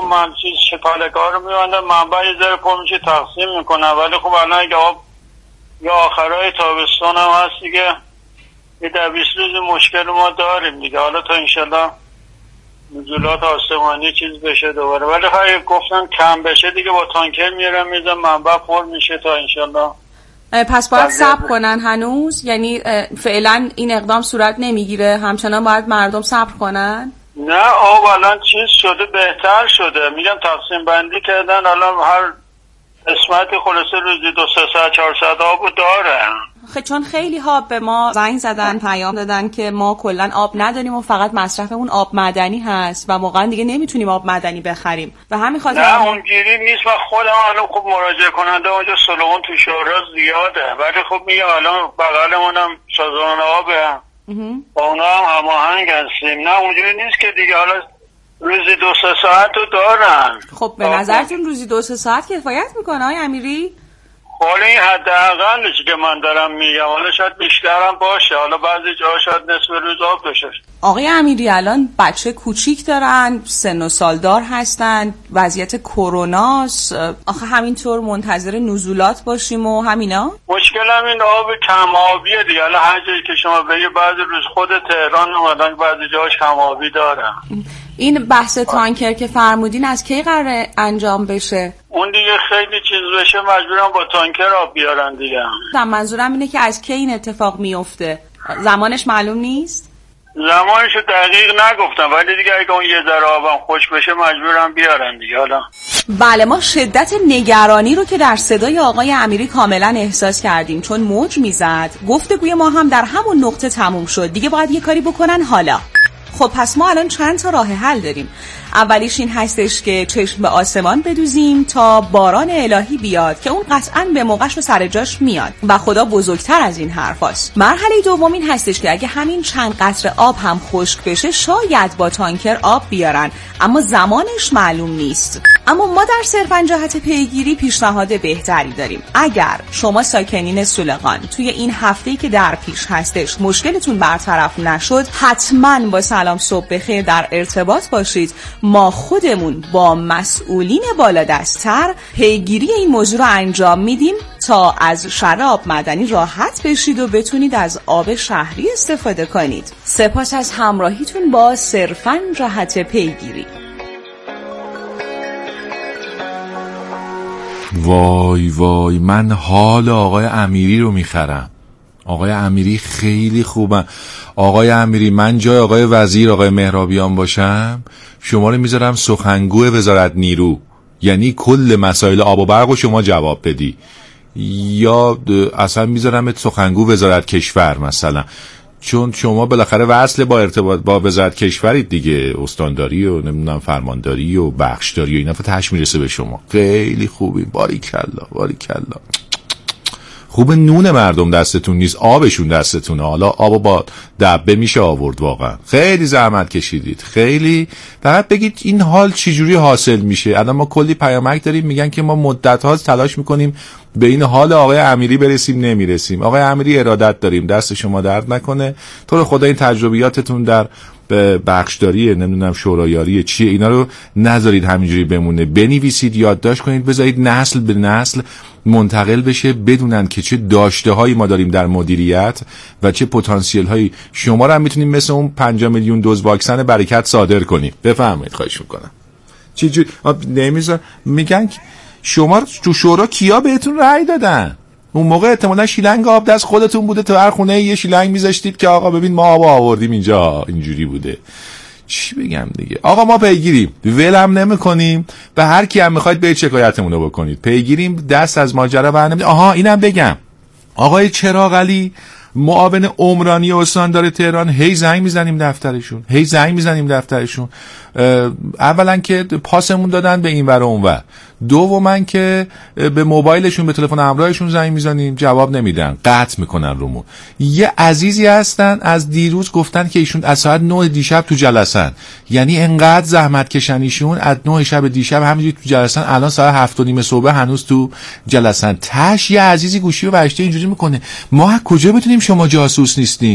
من چیز شکالکار رو میبندم منبع یه ذره پر میشه تقسیم میکنم، ولی خب الان اگه آب یا آخرای تابستان هم هست دیگه یه 10-20 روز مشکل ما داریم دیگه. حالا تا انشالله نزولات آسمانی چیز بشه دوباره، ولی خیلی گفتن کم بشه دیگه با تانکر میرم میزم منبع پر میشه تا انشالله. پس باید صبر کنن هنوز؟ یعنی فعلا این اقدام صورت نمیگیره، همچنان باید مردم صبر کنن؟ نه آب الان چیز شده، بهتر شده، میگم تقسیم بندی کردن، الان هر قسمتی خلاصه روزی 2-3 ساعت 4 ساعت آبو داره. چون خیلی ها به ما زنگ زدن پیام دادن که ما کلا آب نداریم و فقط مصرفمون آب معدنی هست و واقعا دیگه نمیتونیم آب معدنی بخریم و همین خاطر. نه اونجوری نیست، من خودم الان خب مراجعه کننده اونجا سلوان تو شهرها زیاده، ولی خب میگم الان بغلمونم سازمان آبه با اونا هم هماهنگ هستیم. نه اونجوری نیست که دیگه حالا روزی 2-3 ساعت رو دارن. خب به نظرتون روزی 2-3 ساعت کفایت میکنه آقای امیری؟ حالا این حداقلشه که من دارم میگم، حالا شاید بیشتر هم باشه، حالا بعضی جاها شاید نصف روز آب بشه. آقای امیری الان بچه کوچیک دارن، سن و سالدار هستن، وضعیت کروناست، آخه همینطور منتظر نزولات باشیم و همینا؟ مشکل هم این آب کم آبیه دیگه. حالا هر جایی که شما بگی بعضی روز خود تهران اومدن بعضی جاهاش کم آبی دارن. این بحث تانکر که فرمودین از کی قراره انجام بشه؟ اون دیگه خیلی چیز بشه مجبورم با تانکر آب بیارن دیگه. منظورم اینه که از کی این اتفاق میفته؟ زمانش معلوم نیست؟ زمانشو دقیق نگفتم، ولی دیگه اگه اون یه ذره آبم خوش بشه مجبورم بیارن دیگه. حالا بله، ما شدت نگرانی رو که در صدای آقای امیری کاملا احساس کردیم، چون موج میزد. گفتگوی ما هم در همون نقطه تموم شد، دیگه باید یه کاری بکنن. حالا خب پس ما الان چند تا راه حل داریم. اولیش این هستش که چشم به آسمان بدوزیم تا باران الهی بیاد که اون قطعاً به موقعش و سر جاش میاد و خدا بزرگتر از این حرفاست. مرحله دوم این هستش که اگه همین چند قطره آب هم خشک بشه شاید با تانکر آب بیارن، اما زمانش معلوم نیست. اما ما در صرفاً جهت پیگیری پیشنهاد بهتری داریم. اگر شما ساکنین سولقان توی این هفته‌ای که در پیش هستش مشکلتون برطرف نشد، حتماً با سلام صبح بخیر در ارتباط باشید. ما خودمون با مسئولین بالادست‌تر پیگیری این موضوع رو انجام میدیم تا از شر آب معدنی راحت بشید و بتونید از آب شهری استفاده کنید. سپاس از همراهیتون با صرفاً جهت پیگیری. وای وای، من حال آقای امیری رو میخرم. آقای امیری خیلی خوبن. آقای امیری، من جای آقای وزیر آقای مهرابیان باشم شما رو میذارم سخنگوی وزارت نیرو، یعنی کل مسائل آب و برق رو شما جواب بدی، یا اصلا میذارم سخنگو وزارت کشور مثلا، چون شما بالاخره وصل با ارتباط با وزارت کشورید دیگه، استانداری و نمیدونم فرمانداری و بخشداری و اینا تهش میرسه به شما. خیلی خوبی، باریکلا باریکلا. خوب نون مردم دستتون نیست، آبشون دستتونه. حالا آبو با دبه میشه آورد. واقعا خیلی زحمت کشیدید، خیلی. فقط بگید این حال چجوری حاصل میشه. الان ما کلی پیامک داریم میگن که ما مدت ها تلاش میکنیم به این حال آقای امیری برسیم، نمیرسیم. آقای امیری ارادت داریم، دست شما درد نکنه. تو رو خدا این تجربیاتتون در بخشداری نمیدونم شورایاری چیه اینا رو نذارید همینجوری بمونه، بنویسید، یادداشت کنید، بذارید نسل به نسل منتقل بشه، بدونن که چه داشته هایی ما داریم در مدیریت و چه پتانسیل هایی. شما رو هم میتونیم مثل اون 5 میلیون دوز واکسن برکت صادر کنیم. بفرمایید، خواهش میکنم. چی نمیذار میگن شما تو شورا کیا بهتون رأی دادن؟ اون موقع احتمالاً شیلنگ آب دست خودتون بوده، تو هر خونه یه شیلنگ میذاشتید که آقا ببین ما آب آوردیم اینجا، اینجوری بوده. چی بگم دیگه؟ آقا ما پیگیریم، ولم نمی‌کنیم، به هر کی هم می‌خواید به شکایتمون رو بکنید. پیگیریم، دست از ماجرا برنمی‌داریم. آها اینم بگم، آقای چراغ علی معاون عمرانی استاندار تهران، هی زنگ میزنیم دفترشون. اولا که پاسمون دادن به این ور و اون ور، دوما که به موبایلشون به تلفن همراهشون زنگ میزنیم جواب نمیدن، قطع میکنن رومون. یه عزیزی هستن از دیروز گفتن که ایشون از ساعت 9 دیشب تو جلسن، یعنی انقدر زحمت کشنیشون از 9 شب دیشب همینجوری تو جلسن، الان ساعت 7:30 صبح هنوز تو جلسن. تاش یه عزیزی گوشی رو برشته اینجوری میکنه ما کجا بتونیم شما جاسوس نیستین؟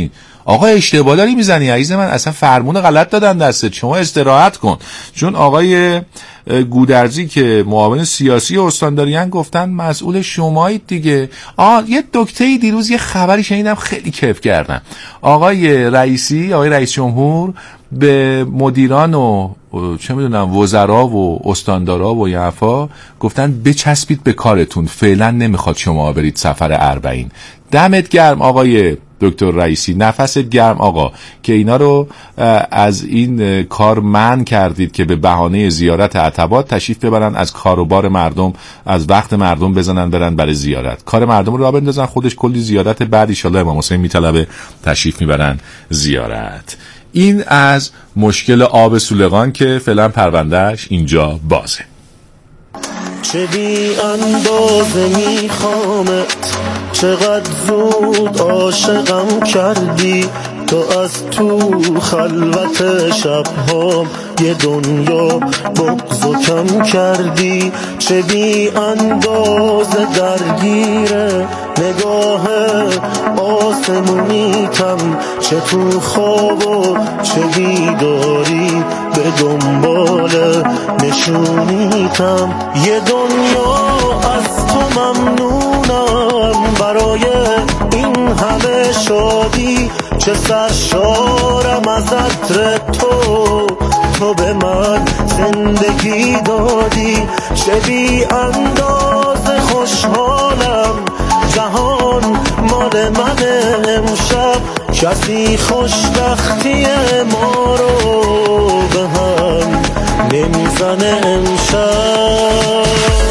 آقا اشتباه داری میزنی عزیز من، اصلا فرمون غلط دادن دستت، شما استراحت کن. چون آقای گودرزی که معاون سیاسی استانداریان گفتن مسئول شمایید دیگه. یه دکته‌ای دیروز یه خبری شنیدم خیلی کیف کردم. آقای رئیس جمهور به مدیران و چه میدونم وزرا و استاندارا و یعفا گفتن بچسبید به کارتون، فعلا نمیخواد شما برید سفر اربعین. دمت گرم آقای دکتر رئیسی، نفست گرم آقا که اینا رو از این کار منع کردید که به بهانه زیارت عتبات تشریف ببرن، از کار و بار مردم، از وقت مردم بزنن برن برای زیارت، کار مردم رو راه بندازن، خودش کلی زیارت بعد ان شاءالله امام حسین میطلبه تشریف میبرن زیارت. این از مشکل آب سولغان که فعلا پروندهش اینجا بازه. چه بی اندازه میخوامت، چقدر زود عاشقم کردی، تو از تو خلوت شبهام یه دنیا بغض و کم کردی. چه بی اندازه درگیره نگاه آسمونیتم، چه تو خواب و چه بیداری به دنبال نشونیتم. یه دنیا از تو ممنونم برای این همه شادی، چه سرشارم از عطر تو به من زندگی دادی. چه بی اندازه خوشحالم جهان مال من امشب، کسی خوشبختی ما رو به هم نمیزنه امشب.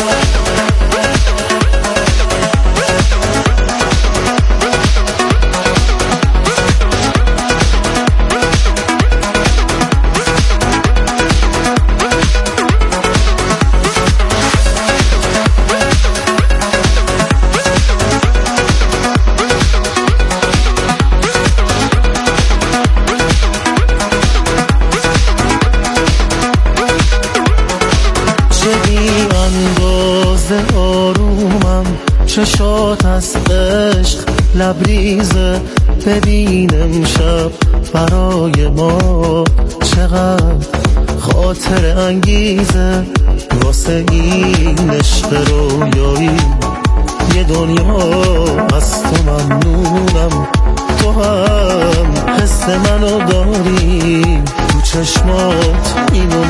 چشات از عشق لبریزه، ببین امشب برای ما چقدر خاطر انگیزه. واسه این عشق رویایی یه دنیا از تو ممنونم، تو هم حس منو داری، تو چشمات اینو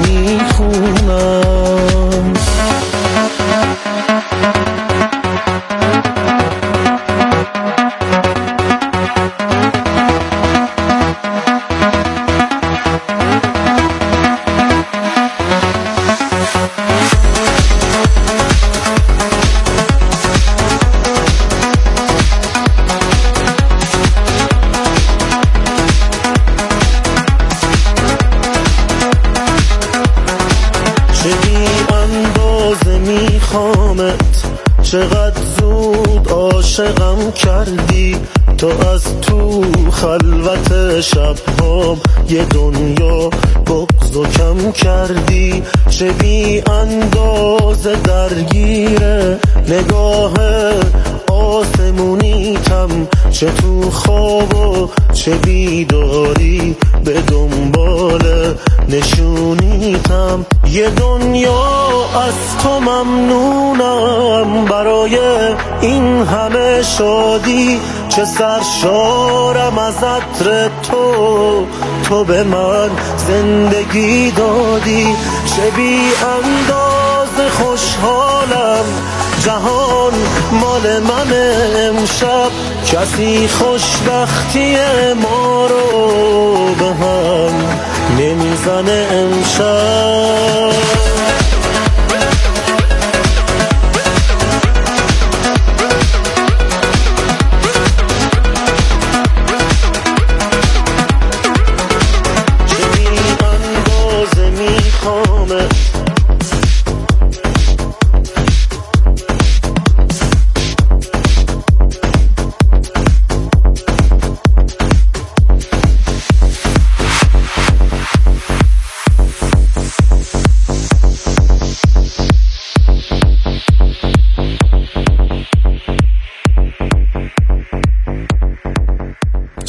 میخونم. چقدر زود عاشقم کردی، تو از تو خلوت شبهام یه دنیا بغض و کم کردی. چه بی اندازه درگیره نگاه آسمونیتم، چه تو خواب و چه بیداری به دنبال نشونیتم. یه دنیا از تو ممنونم برای این همه شادی، چه سرشارم از عطر تو به من زندگی دادی. چه بی اندازه خوشحالم جهان مال من امشب، کسی خوشبختی ما رو به هم نمیزنه امشب.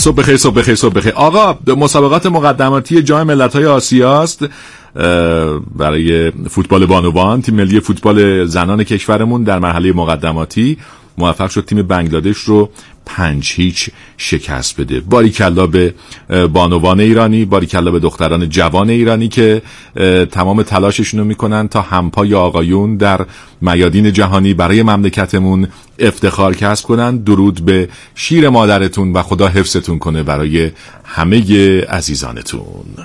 صبح بخیر صبح بخیر صبح بخیر. آقا مسابقات مقدماتی جام ملت‌های آسیا است برای فوتبال بانوان. تیم ملی فوتبال زنان کشورمون در مرحله مقدماتی موفق شد تیم بنگلادش رو 5-0 شکست بده. باریکلا به بانوان ایرانی، باریکلا به دختران جوان ایرانی که تمام تلاششون رو میکنن تا همپای آقایون در میادین جهانی برای مملکتمون افتخار کسب کنن. درود به شیر مادرتون و خدا حفظتون کنه برای همه عزیزانتون.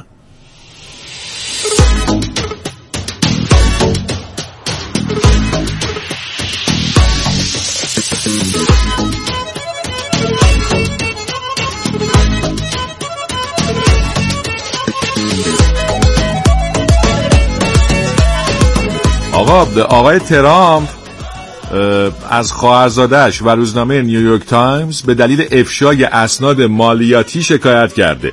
آقای ترامپ از خواهرزاده‌اش و روزنامه نیویورک تایمز به دلیل افشای اسناد مالیاتی شکایت کرده.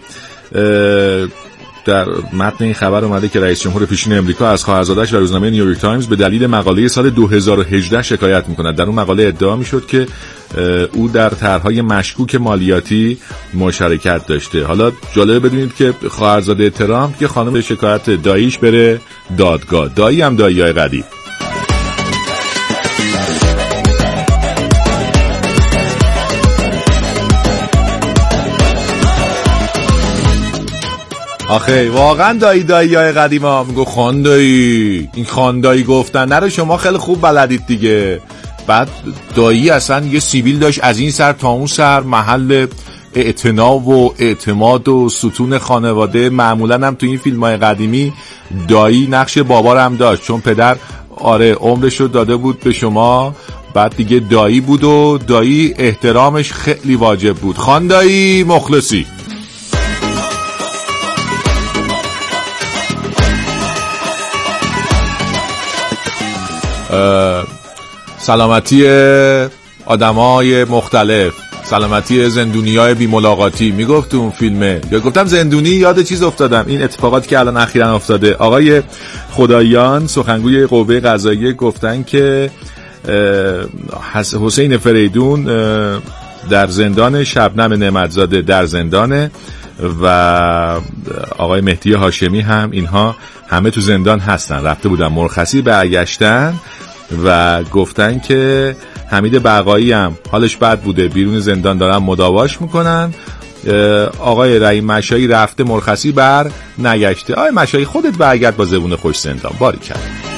در متن این خبر اومده که رئیس جمهور پیشین امریکا از خواهرزاده‌اش و روزنامه نیویورک تایمز به دلیل مقاله سال 2018 شکایت می‌کند. در اون مقاله ادعا می‌شد که او در طرح‌های مشکوک مالیاتی مشارکت داشته. حالا جالبه بدونید که خواهرزاده ترامپ که خانم به شکایت داییش بره دادگاه. دایی هم دایی‌های قدیم. آخه واقعا دایی قدیما میگو خاندایی، این خاندایی گفتن نرو شما خیلی خوب بلدید دیگه. بعد دایی اصلا یه سیبیل داشت از این سر تا اون سر، محل اعتناع و اعتماد و ستون خانواده. معمولا هم تو این فیلم‌های قدیمی دایی نقش بابا هم داشت، چون پدر عمرش رو داده بود به شما، بعد دیگه دایی بود و دایی احترامش خیلی واجب بود. خاندایی مخلصی. سلامتی آدمای مختلف، سلامتی زندونیای بی ملاقاتی میگفت اون فیلمه، یا گفتم زندونی یاد چیز افتادم، این اتفاقاتی که الان اخیراً افتاده. آقای خداییان سخنگوی قوه قضاییه گفتن که حسین فریدون در زندان، شبنم نعمتزاده در زندانه و آقای مهدی هاشمی هم، اینها همه تو زندان هستن. رفته بودن مرخصی برگشتن و گفتن که حمید بقایی هم حالش بد بوده، بیرون زندان دارن مداواش میکنن. آقای رحیم مشایی رفته مرخصی بر نگشته. آقای مشایی خودت برگرد با زبون خوش زندان. باریکلا.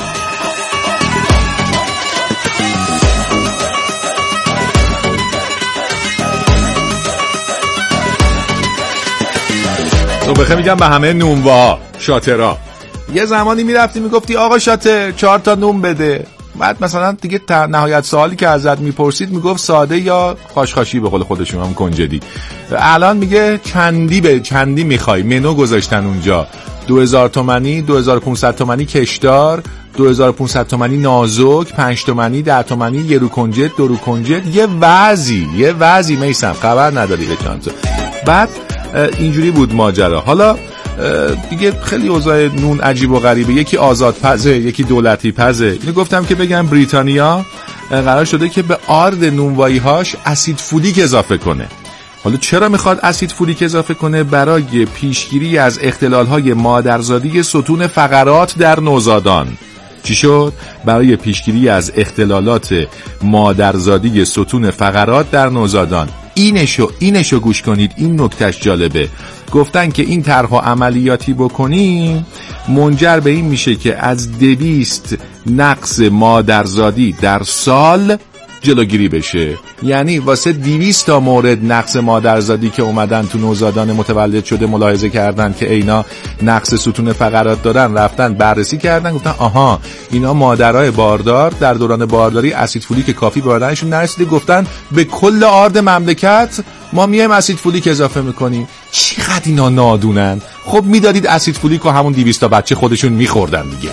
تو بخیر میگم به همه نونوا شاطرا. یه زمانی میرفتی میگفتی آقا شاطر 4 تا نون بده، بعد مثلا دیگه نهایت سوالی که ازت میپرسید میگفت ساده یا خاشخاشی به قول خودشون هم کنجدی. الان میگه چندی میخوای، منو گذاشتن اونجا، 2000 تومانی، 2500 تومانی کشدار، 2500 تومانی نازک، 5 تومانی، 10 تومانی، 1 رو کنجد، 2 رو کنجد. یه وضعی میسم خبر نداری به چانتو. بعد اینجوری بود ماجرا. حالا دیگه خیلی اوضاع نون عجیب و غریبه، یکی آزاد پزه، یکی دولتی پزه. اینو گفتم که بگم بریتانیا قرار شده که به آرد نونوایی هاش اسید فولیک اضافه کنه. حالا چرا میخواد اسید فولیک اضافه کنه؟ برای پیشگیری از اختلال‌های مادرزادی ستون فقرات در نوزادان. چی شد؟ برای پیشگیری از اختلالات مادرزادی ستون فقرات در نوزادان. اینشو گوش کنید، این نکتهش جالبه. گفتن که این طرح عملیاتی بکنیم منجر به این میشه که از 200 نقص مادرزادی در سال جلوگیری بشه. یعنی واسه 200 تا مورد نقص مادرزادی که اومدن تو نوزادان متولد شده ملاحظه کردن که اینا نقص ستون فقرات دارن، رفتن بررسی کردن، گفتن آها اینا مادرای باردار در دوران بارداری اسید فولیک کافی به بدنشون نرسیده، گفتن به کل آرد مملکت ما میایم اسید فولیک اضافه میکنیم. چقدر اینا نادونن. خب میدادید اسید فولیک و همون 200 تا بچه خودشون میخوردن دیگه.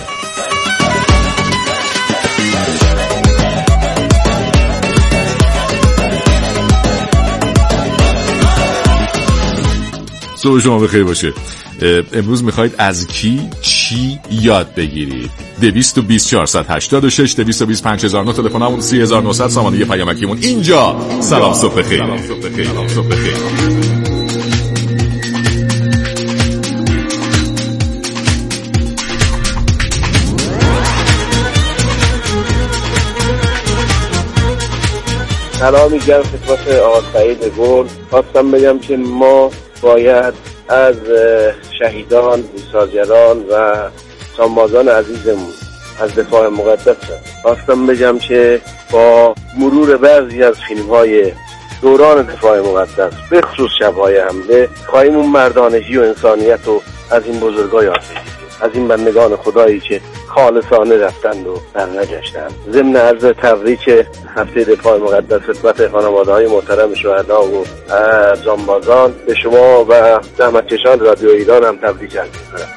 صبح شما بخیر باشه. امروز میخواید از چی یاد بگیرید؟ 220 486 220 5009 تلفنمون 3900 سامانه پیامکیمون اینجا. سلام صبح بخیر. سلامی گرم خدمت آقا سعید گل. خواستم بگم که ما باید از شهیدان، ایثارگران و سربازان عزیزمون از دفاع مقدس خواستم بگم که با مرور بعضی از فیلم‌های دوران دفاع مقدس به خصوص شب‌های حمله خواهیم اون مردانگی و انسانیت رو از این بزرگا یاد بگیریم، از این بندگان خدایی که خالصانه رفتند و در نگشتند. ضمن عرض تبریک هفته دفاع مقدس خدمت خانواده‌های محترم شهدا و جانبازان، به شما و زحمتکشان رادیو ایران هم تبریک عرض می‌کنم.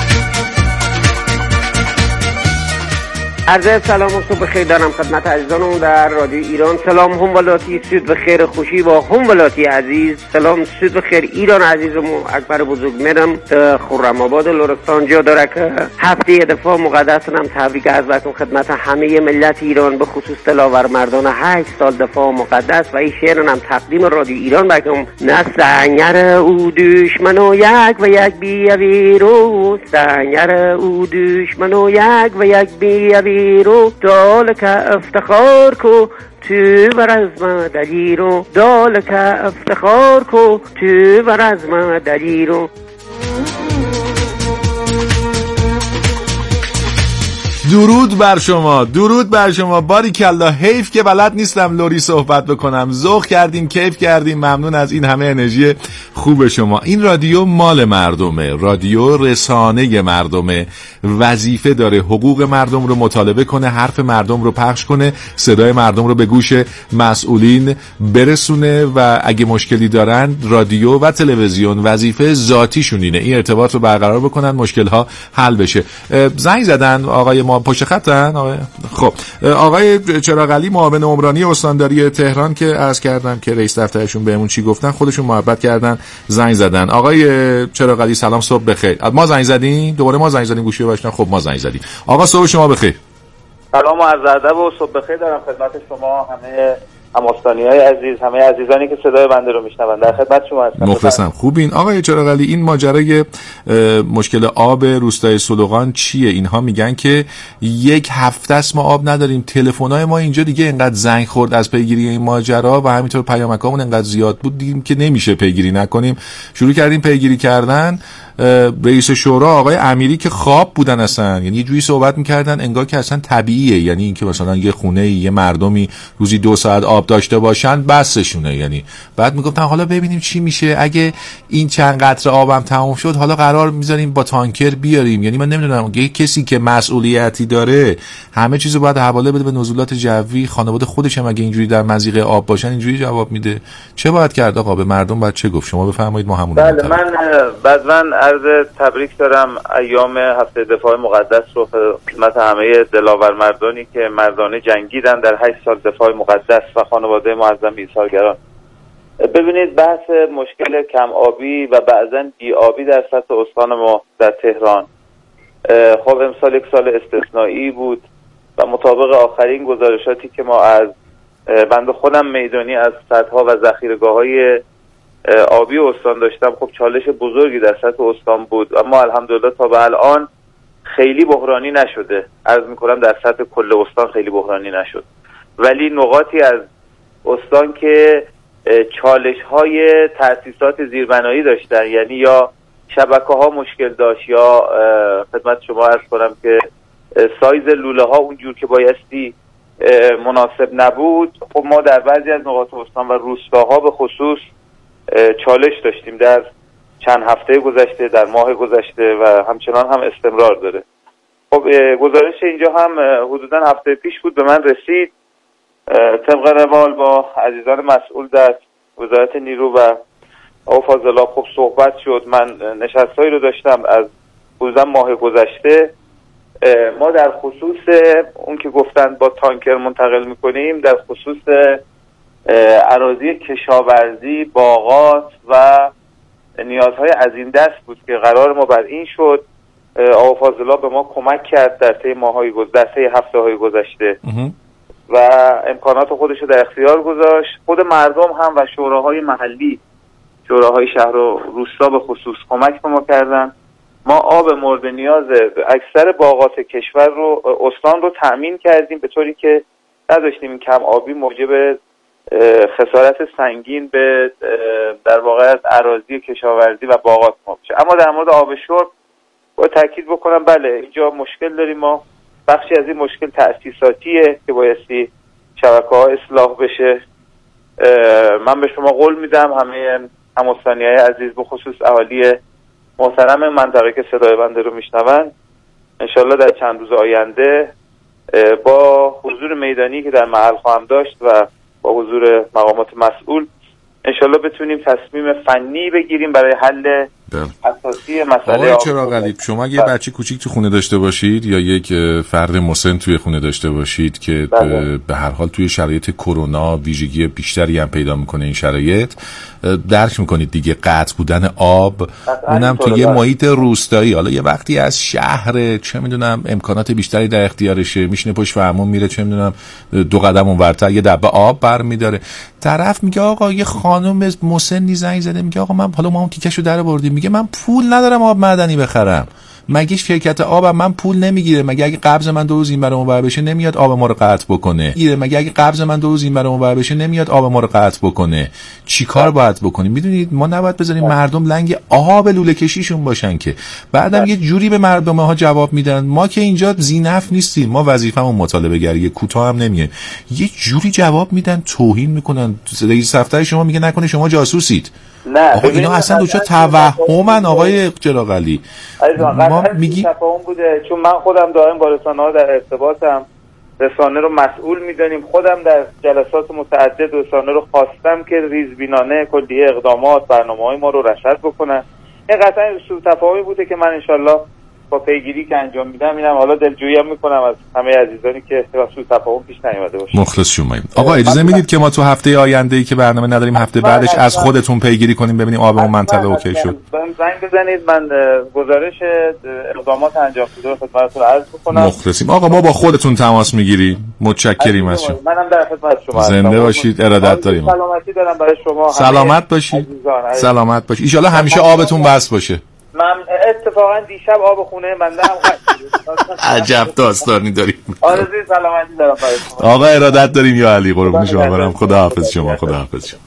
عرض سلام و صبح بخیر دارم خدمت عزیزانم در رادیو ایران. سلام هم ولاتی سود بخیر خوشی با هم ولاتی عزیز. سلام سود بخیر ایران عزیزم و اکبر بزرگ میرم خرم آباد لرستان جا داره که هفته دفاع مقدس هم تبریک عرض بکنم خدمت همه ملت ایران، به خصوص دلاور مردان 8 سال دفاع مقدس. و این شعر هم تقدیم رادیو ایران بکنم. نه سنگر او دشمن و یک بیاویرو، سنگر او دشمن و یک بیاویرو، دال که افتخار کو تو بر از ما دلیرو، دال که افتخار کو تو بر از ما دلیرو. درود بر شما، درود بر شما. باریکلا، حیف که بلد نیستم لوری صحبت بکنم. ذوق کردیم، کیف کردیم. ممنون از این همه انرژی خوب شما. این رادیو مال مردمه، رادیو رسانه مردمه، وظیفه داره حقوق مردم رو مطالبه کنه، حرف مردم رو پخش کنه، صدای مردم رو به گوش مسئولین برسونه و اگه مشکلی دارن رادیو و تلویزیون وظیفه ذاتیشون اینه این ارتباط رو برقرار بکنن، مشکل‌ها حل بشه. زنگ زدن آقای ما پشت خطن آقای. خب آقای چراغعلی معاون عمرانی استانداری تهران که عرض کردم که رئیس دفترشون بهمون چی گفتن، خودشون محبت کردن زنگ زدن. آقای چراغعلی سلام، صبح بخیر. ما زنگ زدیم، دوباره ما زنگ زدیم گوشی باشن. خب ما زنگ زدیم. آقا صبح شما بخیر. سلام و عرض ادب و صبح بخیر دارم خدمت شما همه هم‌استانی‌های عزیز، همه عزیزانی که صدای بنده رو میشنون. در خدمت شما هستم. مخلصم. خوبین آقای چراغعلی؟ این ماجرای مشکل آب روستای سلوغان چیه؟ اینها میگن که یک هفته است ما آب نداریم. تلفن‌های ما اینجا دیگه اینقدر زنگ خورد از پیگیری این ماجرا و همینطور پیامکامون اینقدر زیاد بود دیدیم که نمیشه پیگیری نکنیم. شروع کردیم پیگیری کردن. رئیس شورا آقای امیری که خواب بودن اصلا، یعنی یه جوری صحبت میکردن انگار که اصلا طبیعیه، یعنی اینکه مثلا یه خونه یه مردمی روزی 2 ساعت آب داشته باشن بسشونه. یعنی بعد میگفتن حالا ببینیم چی میشه اگه این چند قطره آبم تموم شد، حالا قرار میذاریم با تانکر بیاریم. یعنی من نمیدونم کسی که مسئولیتی داره همه چیزو باید حواله بده به نزولات جوی. خانواده خودش هم اگه اینجوری در مضیق آب باشن اینجوری جواب میده. چه باید کرد آقا؟ به مردم باید چه گفت؟ شما بفرمایید ما همون. بله، من عرض تبریک دارم ایام هفته دفاع مقدس رو خدمت همه دلاور مردانی که مردانه جنگیدن در 8 سال دفاع مقدس و خانواده معظم ایثارگران. ببینید بحث مشکل کم آبی و بعضاً بی آبی در سطح استان ما در تهران، خب امسال یک سال استثنایی بود و مطابق آخرین گزارشاتی که ما از بنده خودم میدانی از سدها و ذخیره‌گاه‌های آبی استان داشتم، خب چالش بزرگی در سطح استان بود، اما الحمدلله تا به الان خیلی بحرانی نشده. عرض میکنم در سطح کل استان خیلی بحرانی نشد، ولی نقاطی از استان که چالش های تأسیسات زیربنایی داشتن، یعنی یا شبکه ها مشکل داشت یا خدمت شما عرض کنم که سایز لوله ها اونجور که بایستی مناسب نبود، خب ما در بعضی از نقاط استان و روستاها به خصوص چالش داشتیم در چند هفته گذشته، در ماه گذشته و همچنان هم استمرار داره. خب گزارش اینجا هم حدوداً هفته پیش بود به من رسید. طبق روال با عزیزان مسئول در وزارت نیرو و آب فاضلاب خب صحبت شد. من نشستایی رو داشتم از حدوداً ماه گذشته. ما در خصوص اون که گفتن با تانکر منتقل میکنیم، در خصوص اراضی کشاورزی، باغات و نیازهای از این دست بود که قرار ما بر این شد. آب فاضلاب به ما کمک کرد در طی هفته‌های گذشته و امکانات خودش رو در اختیار گذاشت. خود مردم هم و شوراهای محلی، شوراهای شهر و روستا به خصوص کمک به ما کردن. ما آب مورد نیاز اکثر باغات کشور رو، استان رو تأمین کردیم به طوری که نداشتیم این کم آبی موجب خسارت سنگین به در واقع اراضی کشاورزی و باغات ما بشه. اما در مورد آب شرب باید تاکید بکنم بله اینجا مشکل داریم. ما بخشی از این مشکل تأسیساتیه که بایستی شبکه‌ها اصلاح بشه. من به شما قول میدم همه هموطنی‌های عزیز به خصوص اهالی محترم منطقه که صدای بنده رو میشنون انشالله در چند روز آینده با حضور میدانی که در محل خواهم داشت و با حضور مقامات مسئول انشالله بتونیم تصمیم فنی بگیریم برای حل اساسی مسئله. آقای چراغعلی شما اگه بچه کوچیک تو خونه داشته باشید یا یک فرد مسن توی خونه داشته باشید که به هر حال توی شرایط کرونا ویژگی بیشتری هم پیدا میکنه این شرایط، درک میکنید دیگه قطع بودن آب، اونم توی یه محیط روستایی، حالا یه وقتی از شهر چه میدونم امکانات بیشتری در اختیارشه، میشینه پشت فرمون میره چه میدونم 2 قدم اونورتر یه دبه آب برمیداره، طرف میگه آقا یه خانم مسنی زنگ زده میگه آقا من حالا ما اون تیکشو درآوردیم، میگه من پول ندارم آب معدنی بخرم. مگه شرکت آبم من پول نمیگیره؟ مگه اگه قبض من 2 روز این برام اونور بشه نمیاد آب ما رو قطع بکنه؟ مگه اگه قبض من 2 روز این برام اونور بشه نمیاد آب ما رو قطع بکنه؟ چیکار باید بکنیم؟ میدونید ما نباید بذاریم مردم لنگ آب لوله کشیشون باشن که بعدم یه جوری به مردم ها جواب میدن ما که اینجا ذینفع نیستیم، ما وظیفمون مطالبه گری کوتاه هم نمیه، یه جوری جواب میدن توهین میکنن. رئیس دفتر شما میگه نکنه شما جاسوسید. نه آقا اینا اصلا دوچار توهمن آقای چراغعلی. ما میگی تفاهم بوده چون من خودم دائم با رسانه‌ها در ارتباطم، رسانه رو مسئول میدانیم، خودم در جلسات متعدد رسانه رو خواستم که ریزبینانه کلیه اقدامات برنامه‌های ما رو رصد بکنن. این قطعا سوء تفاهمی بوده که من انشالله با پیگیری که انجام میدم اینم حالا دلجویی هم میکنم از همه عزیزانی که سوء تفاهم پیش نیومده باشه. مخلص شماییم. آقا اجازه میدید که ما تو هفته آینده‌ای که برنامه نداریم هفته بعدش از خودتون پیگیری کنیم ببینیم آب اون منطقه اوکی شد. زنگ بزنید من گزارش اقدامات انجام شده رو خدمتتون عرض بکنم. مخلصیم. آقا ما با خودتون تماس میگیریم. متشکریم از شما. منم در خدمت شما. زنده باشید. ارادت داریم. سلامتی دارم برای شما. سلامت باشید. سلامت باشید. ان شاءالله همیشه آبتون بس باشه. من اتفاقا دیشب آب خونه بنده هم عجب داستانی داریم. آرزوی سلامتی دارم برای شما. آقا ارادت داریم یا علی، قربون شما برم. خدا حافظ شما. خدا حافظ شما.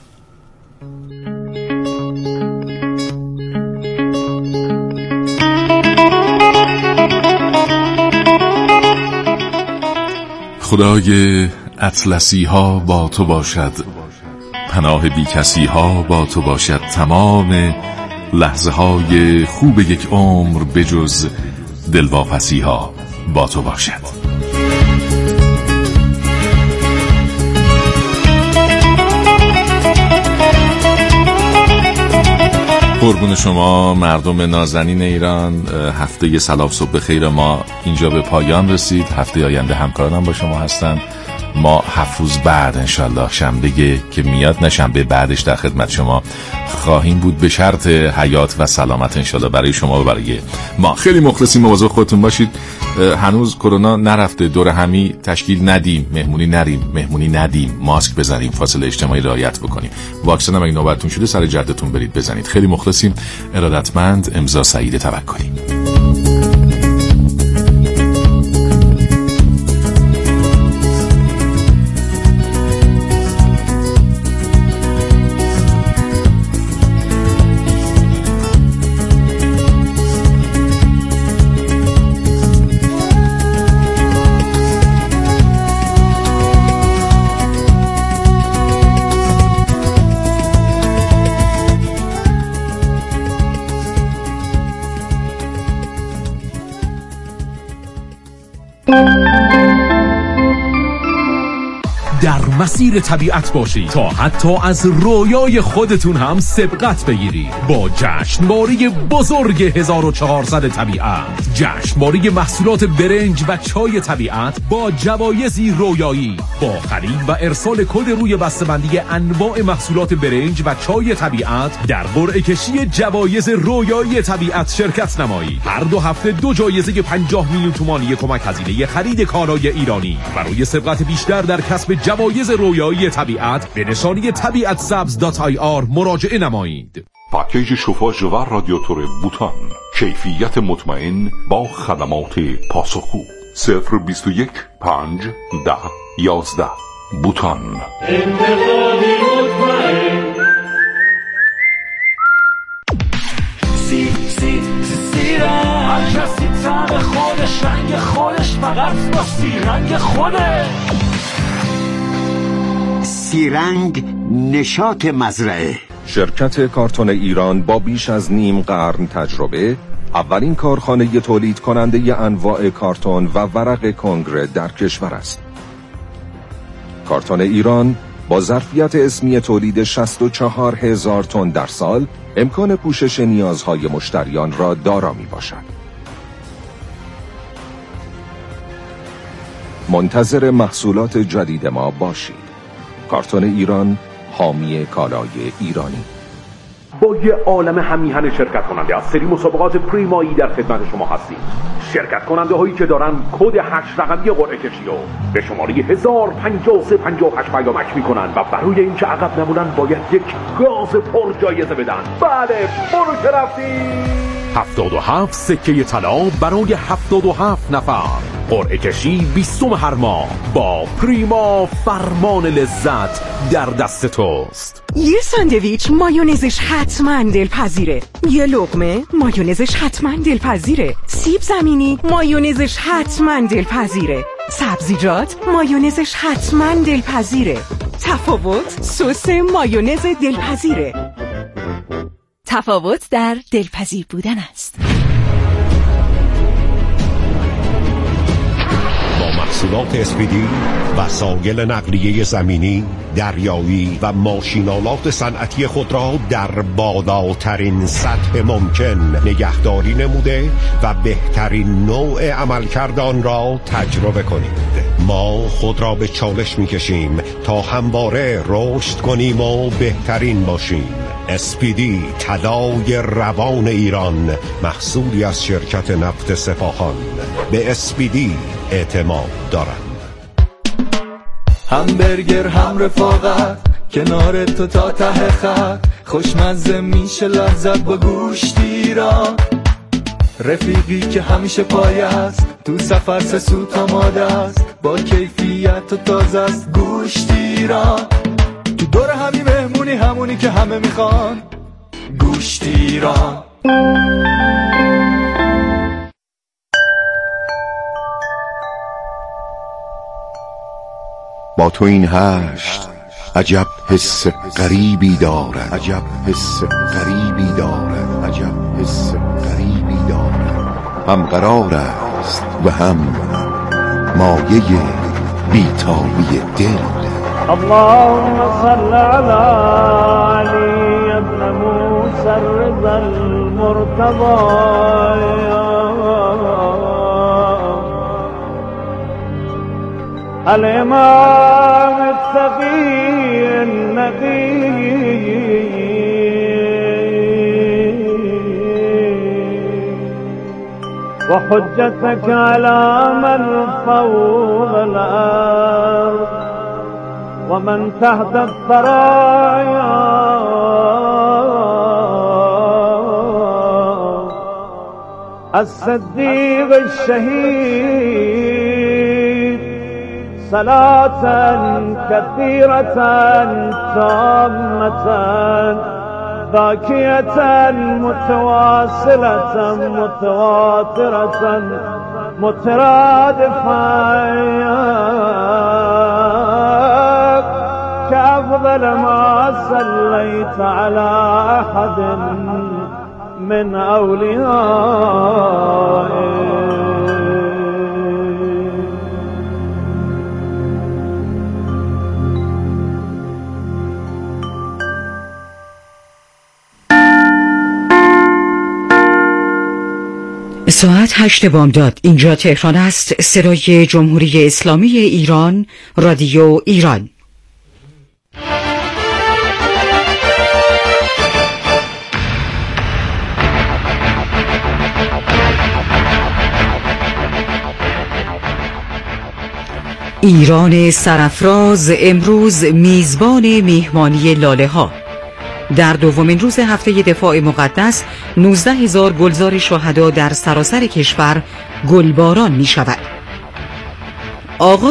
خدای اطلسی ها با تو باشد، پناه بی کسی ها با تو باشد، تمام لحظه های خوب یک عمر بجز دلواپسی ها با تو باشد. قربون شما مردم نازنین ایران. هفته سلام صبح بخیر ما اینجا به پایان رسید. هفته آینده همکارانم با شما هستن. ما 7 روز بعد انشالله شنبه که میاد نه شنبه بعدش در خدمت شما خواهیم بود به شرط حیات و سلامت انشالله برای شما و برای ما. خیلی مخلصیم. مواظب خودتون باشید. هنوز کرونا نرفته. دور همی تشکیل ندیم، مهمونی ندیم، ماسک بزنیم، فاصله اجتماعی رعایت بکنیم. واکسن هم اگه نوبتتون شده سر جدتون برید بزنید. خیلی مخلصیم. ارادتمند. امضا سعید توکلی. در مسیر طبیعت باشید تا حتی از رویای خودتون هم سبقت بگیرید با جشنواره بزرگ 1400 طبیعت. جشنواره محصولات برنج و چای طبیعت با جوایزی رویایی. با خرید و ارسال کد روی بسته‌بندی انواع محصولات برنج و چای طبیعت در قرعه کشی جوایز رویایی طبیعت شرکت نمایید. هر 2 هفته 2 جایزه 50 میلیون تومانی کمک هزینه خرید کالای ایرانی. برای سبقت بیشتر در کسب جوایز رویایی طبیعت به نشانی tabiatsabz.ir مراجعه نمایید. پاکیج شوفاژ و رادیاتور بوتان، کیفیت مطمئن با خدمات پاسخگو. 021 5 10 11 بوتان. انتقادی مطمئن. سیرنگ هر کسی طعم خودش، رنگ خودش، فقط با سیرنگ خوده. سیرنگ نشاط مزرعه. شرکت کارتون ایران با بیش از نیم قرن تجربه اولین کارخانه تولید کننده انواع کارتون و ورق کنگره در کشور است. کارتون ایران با ظرفیت اسمی تولید 64,000 تن در سال امکان پوشش نیازهای مشتریان را دارا می باشد. منتظر محصولات جدید ما باشید. کارتون ایران، حامی کالای ایرانی. با یه عالم همیهن شرکت کننده از سری مسابقات پریمایی در خدمت شما هستیم. شرکت کننده هایی که دارن کد 8 رقمی قرعه کشی رو به شماره 105358 پیامک میکنن و برای اینکه عقب نمونن باید یک گاز پر جایزه بدن. بله، برو که رفتی. 77 سکه طلا برای 77 نفر. قرعه کشی 20 هر ماه با پریما. فرمان لذت در دست توست. یه ساندویچ مایونزش حتما دلپذیره. یه لقمه مایونزش حتما دلپذیره. سیب زمینی مایونزش حتما دلپذیره. سبزیجات مایونزش حتما دلپذیره. تفاوت سس مایونز دلپذیره. تفاوت در دلپذیر بودن است. محصولات اسپیدی، وسایل نقلیه زمینی، دریایی و ماشینالات صنعتی خود را در بالاترین سطح ممکن نگهداری نموده و بهترین نوع عملکرد آن را تجربه کنید. ما خود را به چالش می‌کشیم تا همواره رشد کنیم و بهترین باشیم. اسپیدی، طلای روان ایران، محصولی از شرکت نفت سپاهان. به اسپیدی اعتماد دارند. همبرگر هم رفاقت، کنار تو تا ته خط، خوشمزه میشه لذت با گوشت ایران. رفیقی که همیشه پای است، تو سفر سه سوت آماده است، با کیفیت و تازه است گوشت ایران. تو دور همی مهمونی، همونی که همه میخوان، گوشت ایران. با تو این هشت عجب حس غریبی دارد، عجب حس غریبی دارد، عجب حس غریبی دارد. هم قرار است و هم مایه بیتابی دل. اللهم صل على علي ابن موسى الرضا المرتضى الإمام التقي النقي وحجتك على من فوق الأرض ومن تحت الثرايا الصديق الشهيد صلاة كثيرة تامة باكية متواصلة متواترة مترادفة كأفضل ما صليت على أحد من أوليائه. ساعت 8 بامداد. اینجا تهران است. صدای جمهوری اسلامی ایران، رادیو ایران. ایران سرافراز امروز میزبان میهمانی لاله ها. در دومین روز هفته دفاع مقدس 19,000 گلزار شهدا در سراسر کشور گلباران می شود.